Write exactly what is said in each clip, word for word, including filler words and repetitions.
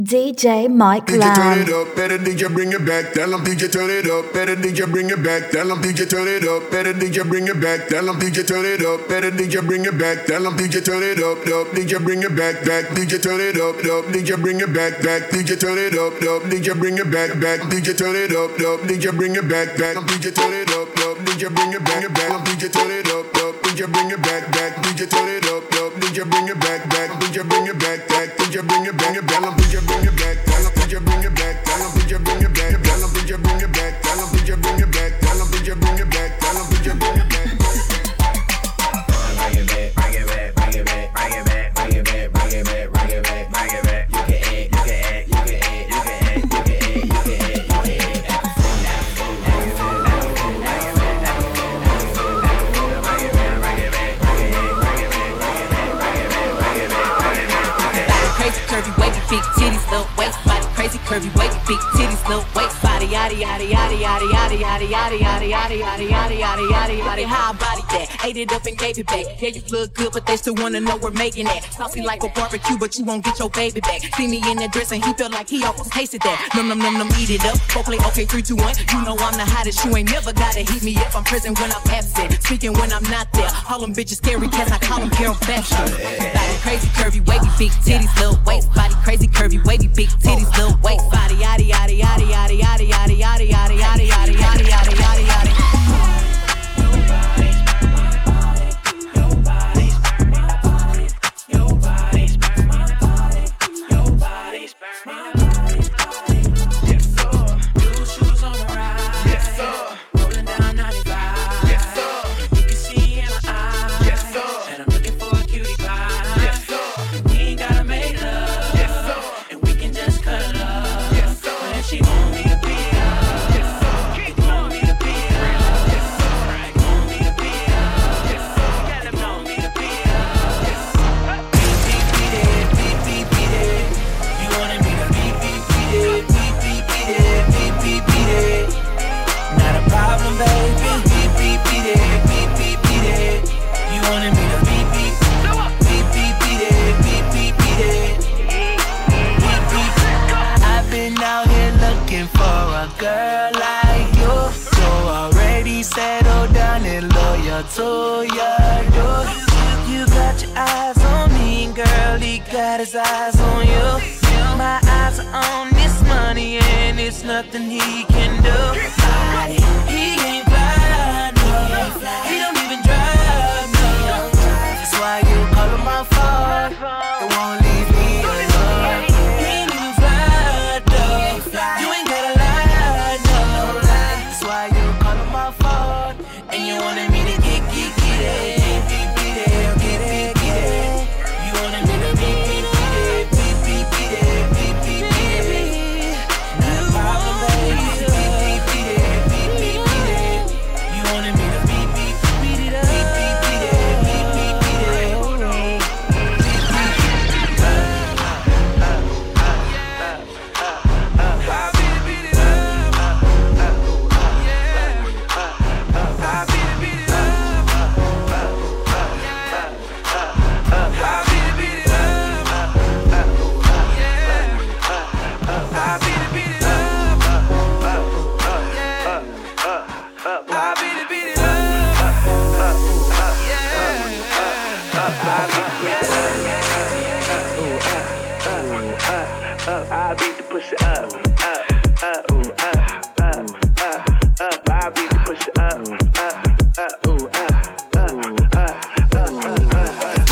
D J Mike D J turn Lamb. it up, better D J bring it back. Tell 'em D J turn it up, better D J bring it back. Tell 'em D J turn it up, better D J bring it back. Tell 'em D J turn it up, better D J bring it back. Tell 'em D J turn it up, up. D J bring it back, back. D J turn it up, up. D J bring it back, back. D J turn it up, up. D J bring it back, back. D J turn it up, up. D J bring it back, back. D J turn it up, up. D J bring it back, back. D J turn it up, up. D J bring it back, back. D J turn it up, up. D J bring it back, back. D J bring it back, back. D J bring it back, back. D J bring it back. D J bring it back, tell 'em D J bring it back, tell 'em D J bring it back, tell 'em D J bring it back, tell 'em D J bring it back, tell 'em D J bring it back. Bring it back, bring it back, bring it back, bring it back, bring it back, bring it back, bring it back, bring it back. You can add, you can add, you can add, you can add, you can add, you can add, you can add. Crazy curvy wavy big titties, little waist body. Crazy curvy wavy big titties, little waist body. Yada yada yada yada yada yada yada yada yada yada yada yada yada yada. How I body that? Ate it up and gave it back. Yeah, you look good, but they still wanna know we're making that. Saucy like a barbecue, but you won't get your baby back. See me in that dress and he felt like he almost tasted that. Num num num num, eat it up. Go play okay, three, two, one. You know I'm the hottest. You ain't never gotta heat me up. I'm present when I'm absent, speaking when I'm not there. All them bitches scary cats, I call them Carol Bastion. Crazy curvy wavy big titties, little waist body. Crazy curvy wavy big titties, little waist body. Yada yada yada yada yada yada yada yada yada yada yada yada yada yada. To your door. You got your eyes on me, girl, he got his eyes on you. My eyes are on this money and it's nothing he can do. He ain't fly, no. He don't even drive, no. That's why you call him my phone. It won't leave me alone. He ain't even fly, no. You ain't gotta lie, no. That's why you call him my phone. And you wanted me to get, get, get it. Get, get it, get it, get it. You wanted me to get, get, get it. Beat, beat, beat it, beat, beat, beat it. Not a problem, baby. Beat, beat, beat it, beat, beat, beat it. You wanted me to beat, beat, beat it up. Beat, beat, beat it, beat, beat, beat it. Beat, beat, I beat the pussy up, up, up, ooh, up, up, up, up. I beat the pussy up, up, up, ooh, up, up, up, up, up, up.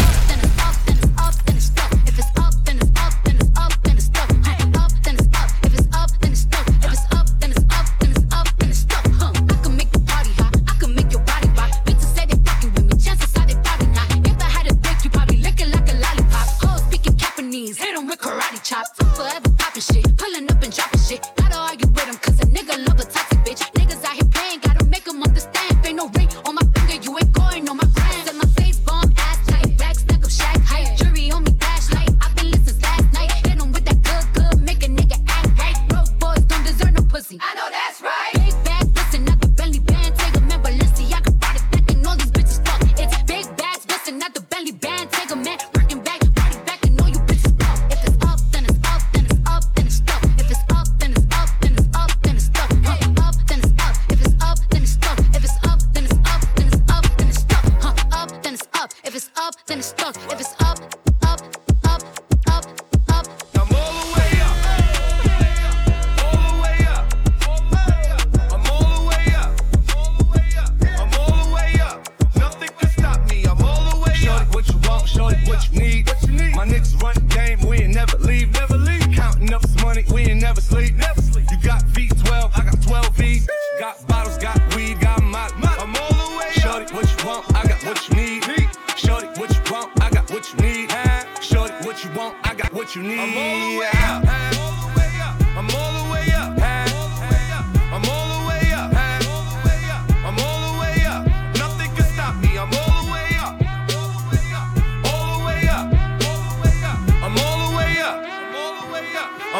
Hit 'em with karate chops, forever poppin' shit, pullin' up and droppin' shit. Gotta argue with 'em 'cause a nigga love a toxic bitch. Niggas out here playing, gotta make 'em understand. Ain't no ring on my finger, you ain't going on my gram. Set my face bomb, ass tight, back stack up shack height. Jury on me flashlight, I've been listening since last night. Hit 'em with that good, good, make a nigga act right. Broke boys don't deserve no pussy, I know that's right. Big bag, listen, not the Bentley band. Take a man, Balenciaga brought it back and all these bitches fuck. It's big bags, listen, not the Bentley band. Take a man, working back, body back and all you bitches fuck. If it's up, then it's up, then it's up,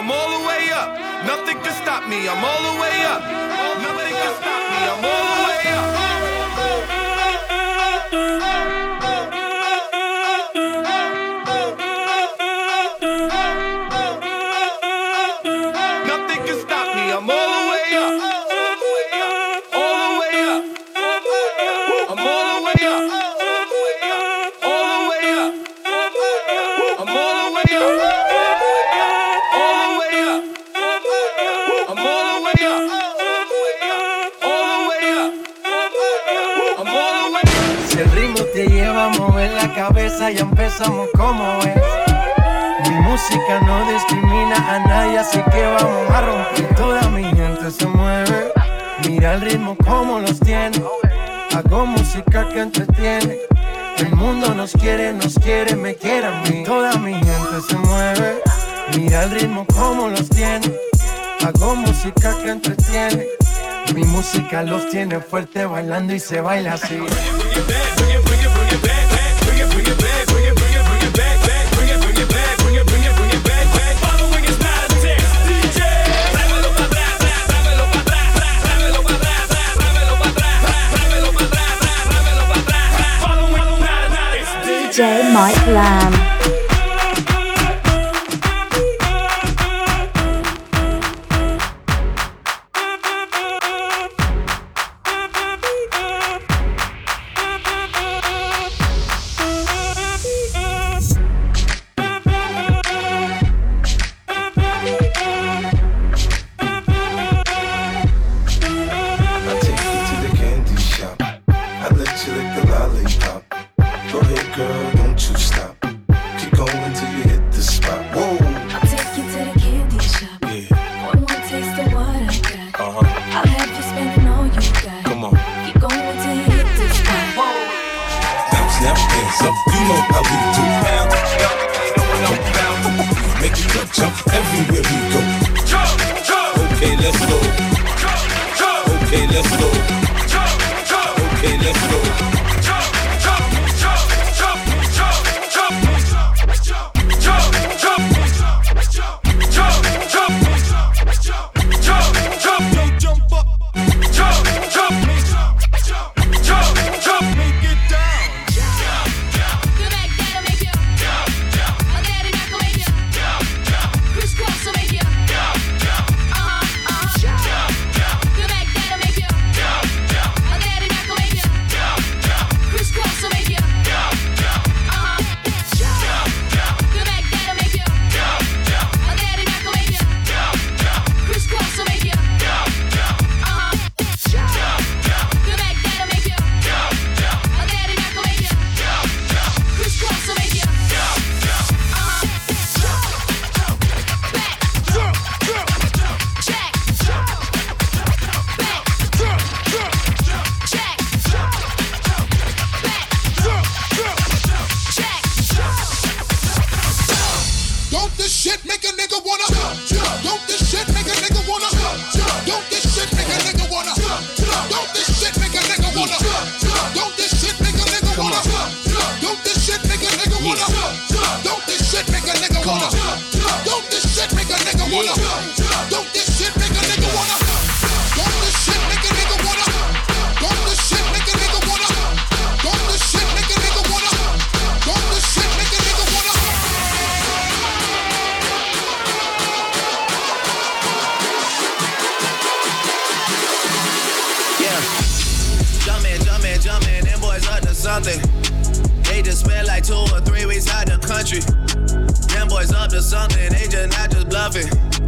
I'm all the way up. Nothing can stop me, I'm all the way up. Nothing can stop me, I'm all the way up. Nothing can stop me, I'm all the way up. All the way up. I'm all the way up. All the way up. I'm all the way up. All the way up. I'm all the way up. All the way up. I'm all the way up. Si el ritmo te lleva a mover la cabeza, ya empezamos como es. Mi música no discrimina a nadie, así que vamos a romper. Toda mi gente se mueve. Mira el ritmo como los tiene. Hago música que entretiene. El mundo nos quiere, nos quiere, me quiere a mí. Toda mi gente se mueve. Mira el ritmo como los tiene. Hago música que entretiene. Mi música los tiene fuerte bailando y se baila así. D J Mike Lamb. They just spent like two or three weeks out the country. Them boys up to something, they just not just bluffing.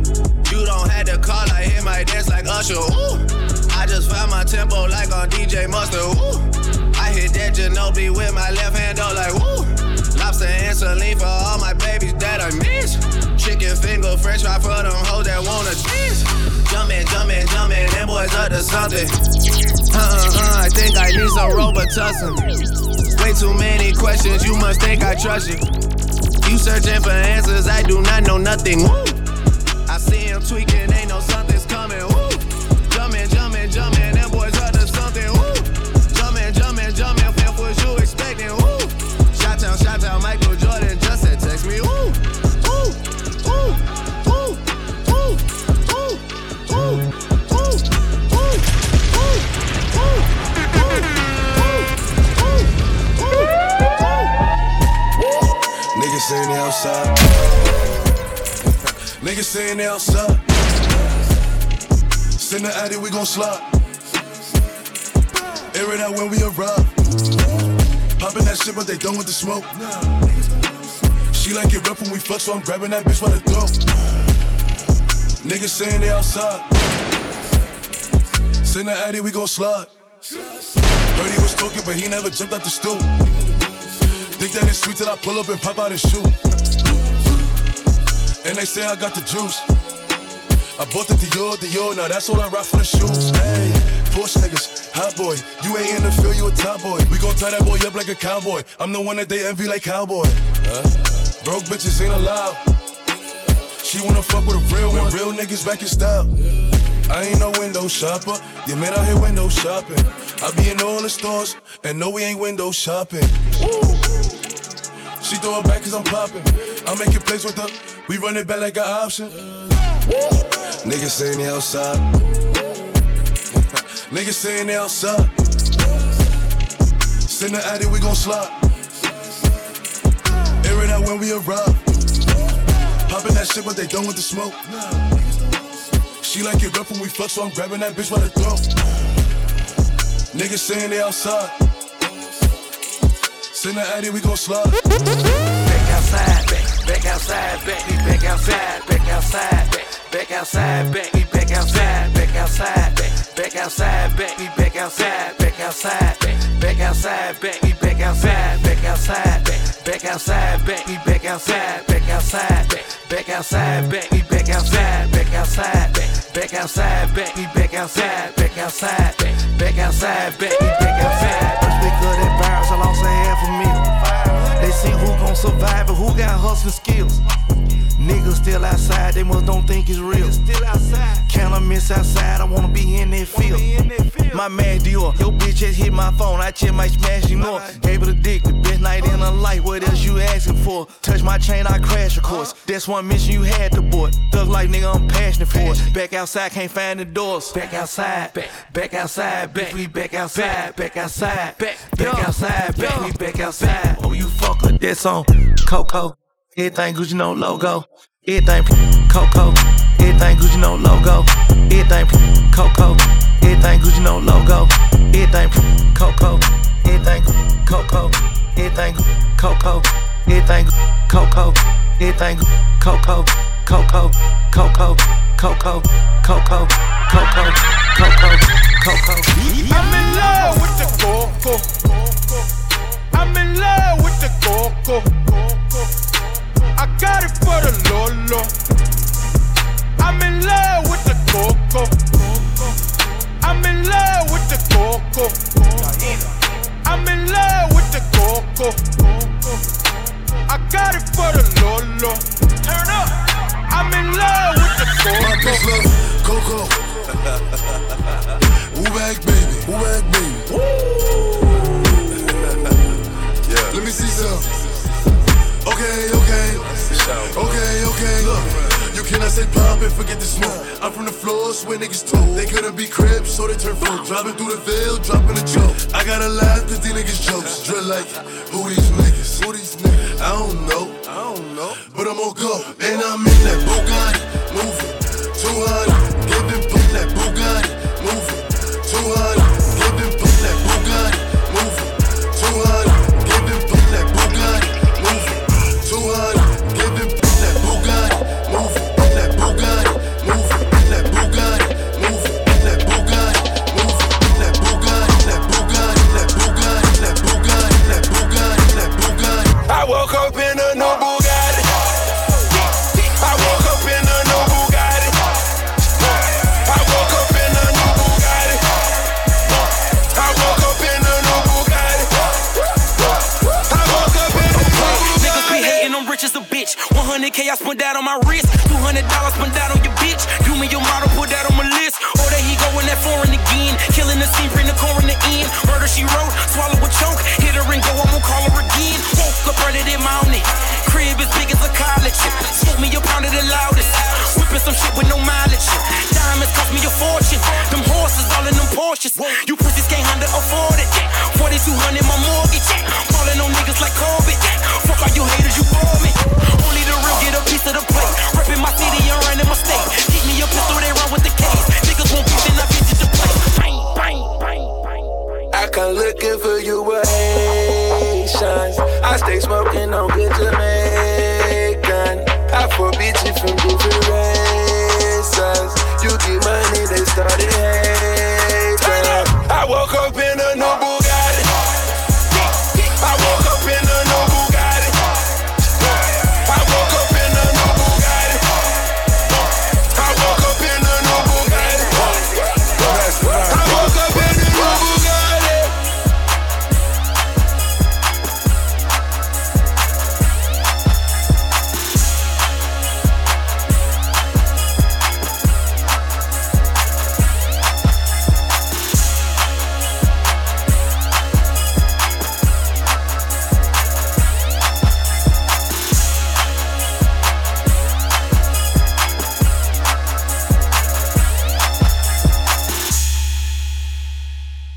You don't have to call, I hear my dance like Usher. Ooh. I just found my tempo like on D J Mustard. Ooh. I hit that Ginobili with my left hand, though, like woo. Lobster and saline for all my babies that I miss. Chicken finger, french fry for them hoes that wanna dance. Jumpin', jumpin', jumpin', them boys up to something. Uh-uh-uh, I think I need some Robitussin. Way too many questions, you must think I trust you. You searching for answers, I do not know nothing. Woo. I see him tweaking, ain't no something's coming. Woo. Jumpin', jumpin', jumpin', them boys up to something. Woo. Jumpin', jumpin', jumpin', fam, what you expecting? Woo. Shot-town, shot-town, Michael Jordan just said text me. Woo. Woo. Woo. Woo. Niggas saying they outside. Send the addy, we gon' slide. Air it out when we arrive. Poppin' that shit, but they done with the smoke. She like it rough when we fuck, so I'm grabbing that bitch by the throat. Niggas saying they outside. Send the addy, we gon' slide. Heard he was talking, but he never jumped out the stool. Think that it's sweet till I pull up and pop out his shoe. And they say I got the juice. I bought the Dior, Dior, now that's all I rock for the shoes. Hey, Porsche niggas, hot boy. You ain't in the field, you a top boy. We gon' tie that boy up like a cowboy. I'm the one that they envy like cowboy. Huh? Broke bitches ain't allowed. She wanna fuck with a real one. Real niggas back in style. I ain't no window shopper. You man out here window shopping. I be in all the stores, and no, we ain't window shopping. Woo. She throw it back cause I'm popping. I'm making plays with her. We run it back like an option. Niggas saying they outside. Niggas saying they outside. Send the addy, we gon' slide. Air it out when we arrive. Poppin' that shit, but they done with the smoke. She like it rough when we fuck, so I'm grabbing that bitch by the throat. Niggas saying they outside. Send the addy, we gon' slide. Back outside, back, back outside, back, we back outside, back outside, back. Back outside, back, we back outside, back outside, back, back outside, back, we back outside, back outside, back, back outside, back, we back outside, back outside, back, back outside, back, we back outside, back outside, back, back outside, back, we back outside, back outside, back, back outside, back, we back outside, back outside, back, back outside, back, we back outside. First pick of that virus, I lost a half a meal. They see who gon' survive and who got hustling skills. Niggas still outside, they must don't think it's real. Still outside. Can't I miss outside, I wanna be in that field. My man Dior, your bitch just hit my phone, I just might smash you more. Gave her the dick, the best night in her life, what else you asking for? Touch my chain, I crash of course. That's one mission you had to board. Thug life, nigga, I'm passionate for it. Back outside, can't find the doors. Back outside, back, back outside, back, we back outside, back outside, back, back outside, back, we back outside. Oh, you fucker, that's on Coco. Everything Gucci, no logo. Everything Coco. Everything Gucci, no logo. Everything Coco. Everything Gucci, no logo. Everything Coco. Everything Coco. Everything Coco. Everything Coco. Everything Coco. Coco. Coco. Coco. Coco. Coco. Coco. Coco. I'm in love with the Coco. I'm in love with the Coco. I got it for the Lolo. I'm in love with the Coco. I'm in love with the Coco. I'm in love with the Coco. I got it for the Lolo. Turn up. I'm in love with the Coco. My bitch love Coco. Woo back baby, woo back baby. Yeah. Let me see some. Okay, okay, okay, okay, look. You cannot say pop and forget the smoke. I'm from the floors where niggas talk. They couldn't be cribs, so they turn folk. Driving through the veil, dropping a joke. I gotta laugh cause these niggas jokes. Drill like, who these niggas? Who these niggas? I don't know, I don't know. But I'm on go, and I'm in that Bugatti, moving two hundred. Giving put that Bugatti, moving two hundred. Giving put that Bugatti, moving two hundred. Giving put that Bugatti, moving two hundred. Giving put that Bugatti, moving that Bugatti, moving that Bugatti, moving that Bugatti, moving that Bugatti, that Bugatti, that Bugatti, that Bugatti, that Bugatti, that Bugatti. I woke up in a new Bugatti. I woke up in a new Bugatti. I woke up in a new Bugatti. I woke up in a new Bugatti. I woke up in a new Bugatti. Niggas be hating, I'm rich as a bitch. one hundred K I spent that on my wrist. two hundred dollars spent that on your bitch. You me your model, put that on my list. Or there he go in that foreign again. Killing the scene, bring the core in the end. Murder she wrote, swallow